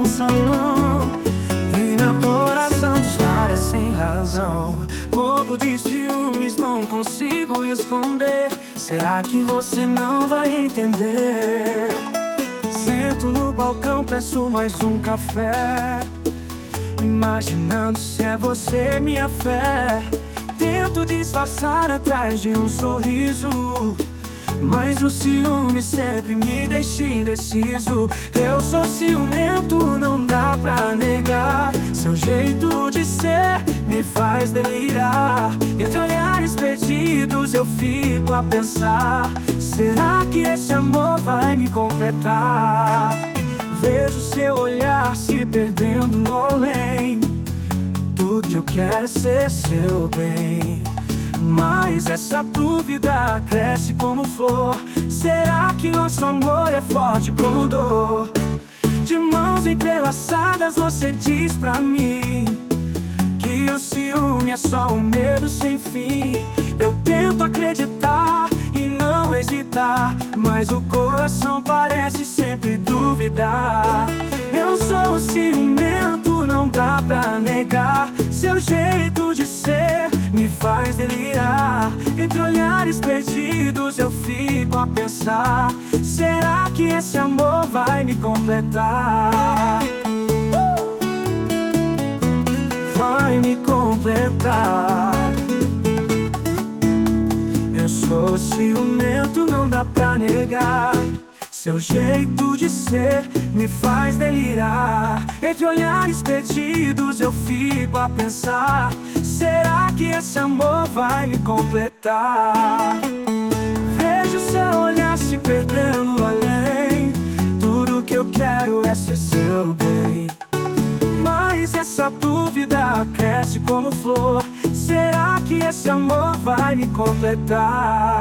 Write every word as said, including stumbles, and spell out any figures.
salão e meu coração dispara sem razão. Pouco de ciúmes não consigo esconder. Será que você não vai entender? Sento no balcão, peço mais um café, imaginando se é você minha fé. Tento disfarçar atrás de um sorriso, mas o ciúme sempre me deixa indeciso. Eu sou ciumento, não dá pra negar. Seu jeito de ser me faz delirar. Entre olhares perdidos eu fico a pensar: será que esse amor vai me completar? Vejo seu olhar se perdendo no além. Tudo que eu quero é ser seu bem, mas essa dúvida cresce como flor. Será que nosso amor é forte como dor? De mãos entrelaçadas você diz pra mim que o ciúme é só um medo sem fim. Eu tento acreditar e não hesitar, mas o coração parece sempre duvidar. Eu sou ciumento, não dá pra negar. Seu jeito de ser me faz delirar. Entre olhares perdidos eu fico a pensar: será que esse amor vai me completar? Vai me completar. Eu sou ciumento, não dá pra negar. Seu jeito de ser me faz delirar. Entre olhares perdidos eu fico a pensar: será que esse amor vai me completar? Vejo seu olhar se perdendo além. Tudo que eu quero é ser seu bem, mas essa dúvida cresce como flor. Será que esse amor vai me completar?